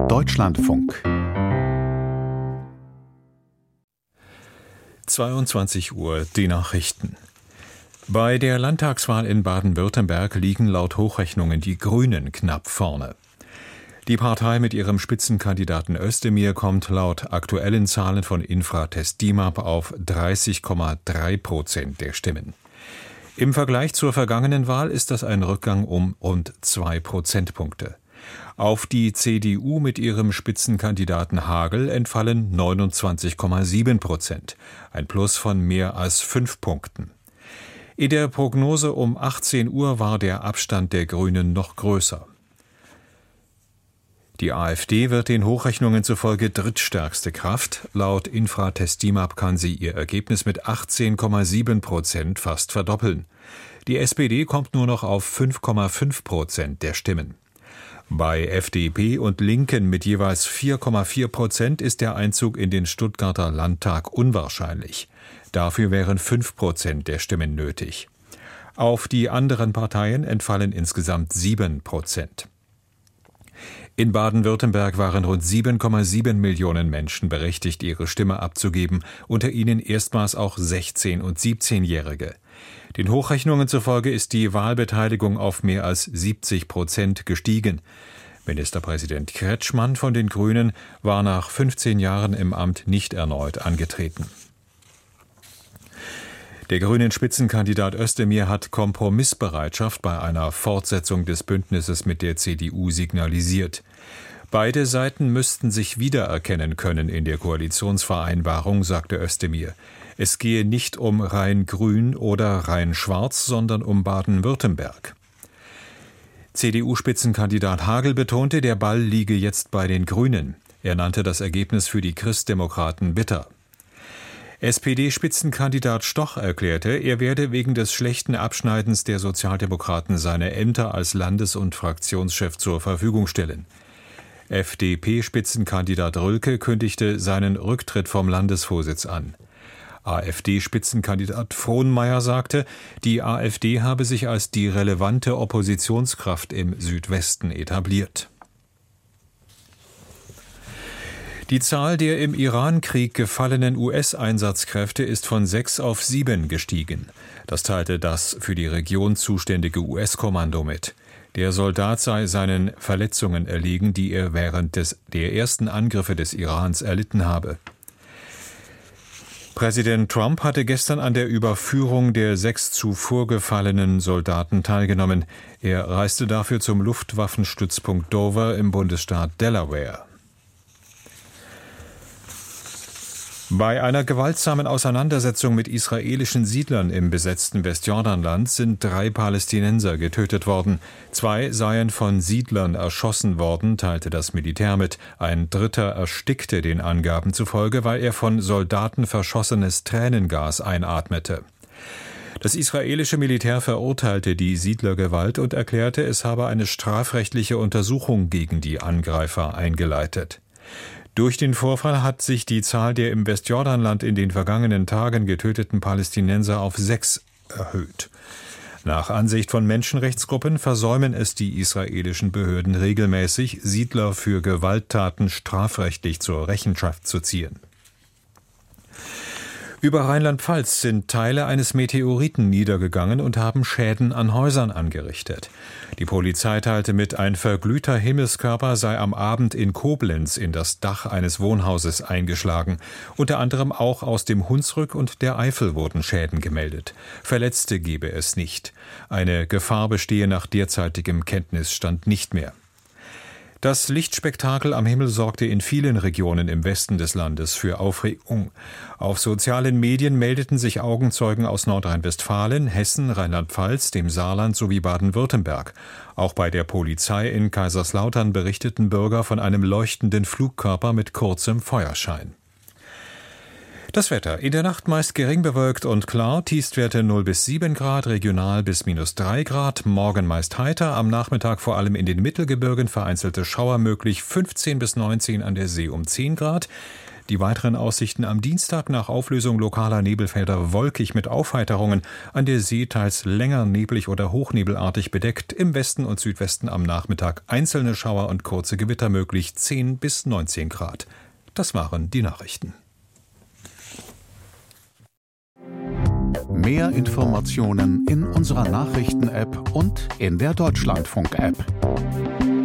Deutschlandfunk 22 Uhr, die Nachrichten. Bei der Landtagswahl in Baden-Württemberg liegen laut Hochrechnungen die Grünen knapp vorne. Die Partei mit ihrem Spitzenkandidaten Özdemir kommt laut aktuellen Zahlen von Infratest DIMAP auf 30,3% der Stimmen. Im Vergleich zur vergangenen Wahl ist das ein Rückgang um rund 2 Prozentpunkte. Auf die CDU mit ihrem Spitzenkandidaten Hagel entfallen 29,7%, ein Plus von mehr als 5 Punkten. In der Prognose um 18 Uhr war der Abstand der Grünen noch größer. Die AfD wird den Hochrechnungen zufolge drittstärkste Kraft. Laut Infratest DIMAP kann sie ihr Ergebnis mit 18,7% fast verdoppeln. Die SPD kommt nur noch auf 5,5% der Stimmen. Bei FDP und Linken mit jeweils 4,4% ist der Einzug in den Stuttgarter Landtag unwahrscheinlich. Dafür wären 5% der Stimmen nötig. Auf die anderen Parteien entfallen insgesamt 7%. In Baden-Württemberg waren rund 7,7 Millionen Menschen berechtigt, ihre Stimme abzugeben, unter ihnen erstmals auch 16- und 17-Jährige. Den Hochrechnungen zufolge ist die Wahlbeteiligung auf mehr als 70% gestiegen. Ministerpräsident Kretschmann von den Grünen war nach 15 Jahren im Amt nicht erneut angetreten. Der grünen Spitzenkandidat Özdemir hat Kompromissbereitschaft bei einer Fortsetzung des Bündnisses mit der CDU signalisiert. Beide Seiten müssten sich wiedererkennen können in der Koalitionsvereinbarung, sagte Özdemir. Es gehe nicht um rein grün oder rein schwarz, sondern um Baden-Württemberg. CDU-Spitzenkandidat Hagel betonte, der Ball liege jetzt bei den Grünen. Er nannte das Ergebnis für die Christdemokraten bitter. SPD-Spitzenkandidat Stoch erklärte, er werde wegen des schlechten Abschneidens der Sozialdemokraten seine Ämter als Landes- und Fraktionschef zur Verfügung stellen. FDP-Spitzenkandidat Rülke kündigte seinen Rücktritt vom Landesvorsitz an. AfD-Spitzenkandidat Frohnmaier sagte, die AfD habe sich als die relevante Oppositionskraft im Südwesten etabliert. Die Zahl der im Iran-Krieg gefallenen US-Einsatzkräfte ist von 6 auf 7 gestiegen. Das teilte das für die Region zuständige US-Kommando mit. Der Soldat sei seinen Verletzungen erlegen, die er während der ersten Angriffe des Irans erlitten habe. Präsident Trump hatte gestern an der Überführung der 6 zuvor gefallenen Soldaten teilgenommen. Er reiste dafür zum Luftwaffenstützpunkt Dover im Bundesstaat Delaware. Bei einer gewaltsamen Auseinandersetzung mit israelischen Siedlern im besetzten Westjordanland sind 3 Palästinenser getötet worden. 2 seien von Siedlern erschossen worden, teilte das Militär mit. Ein dritter erstickte den Angaben zufolge, weil er von Soldaten verschossenes Tränengas einatmete. Das israelische Militär verurteilte die Siedlergewalt und erklärte, es habe eine strafrechtliche Untersuchung gegen die Angreifer eingeleitet. Durch den Vorfall hat sich die Zahl der im Westjordanland in den vergangenen Tagen getöteten Palästinenser auf 6 erhöht. Nach Ansicht von Menschenrechtsgruppen versäumen es die israelischen Behörden regelmäßig, Siedler für Gewalttaten strafrechtlich zur Rechenschaft zu ziehen. Über Rheinland-Pfalz sind Teile eines Meteoriten niedergegangen und haben Schäden an Häusern angerichtet. Die Polizei teilte mit, ein verglühter Himmelskörper sei am Abend in Koblenz in das Dach eines Wohnhauses eingeschlagen. Unter anderem auch aus dem Hunsrück und der Eifel wurden Schäden gemeldet. Verletzte gebe es nicht. Eine Gefahr bestehe nach derzeitigem Kenntnisstand nicht mehr. Das Lichtspektakel am Himmel sorgte in vielen Regionen im Westen des Landes für Aufregung. Auf sozialen Medien meldeten sich Augenzeugen aus Nordrhein-Westfalen, Hessen, Rheinland-Pfalz, dem Saarland sowie Baden-Württemberg. Auch bei der Polizei in Kaiserslautern berichteten Bürger von einem leuchtenden Flugkörper mit kurzem Feuerschein. Das Wetter. In der Nacht meist gering bewölkt und klar, Tiefstwerte 0 bis 7 Grad, regional bis -3 Grad, morgen meist heiter, am Nachmittag vor allem in den Mittelgebirgen vereinzelte Schauer möglich, 15 bis 19 an der See um 10 Grad. Die weiteren Aussichten am Dienstag: nach Auflösung lokaler Nebelfelder wolkig mit Aufheiterungen, an der See teils länger neblig oder hochnebelartig bedeckt, im Westen und Südwesten am Nachmittag einzelne Schauer und kurze Gewitter möglich, 10 bis 19 Grad. Das waren die Nachrichten. Mehr Informationen in unserer Nachrichten-App und in der Deutschlandfunk-App.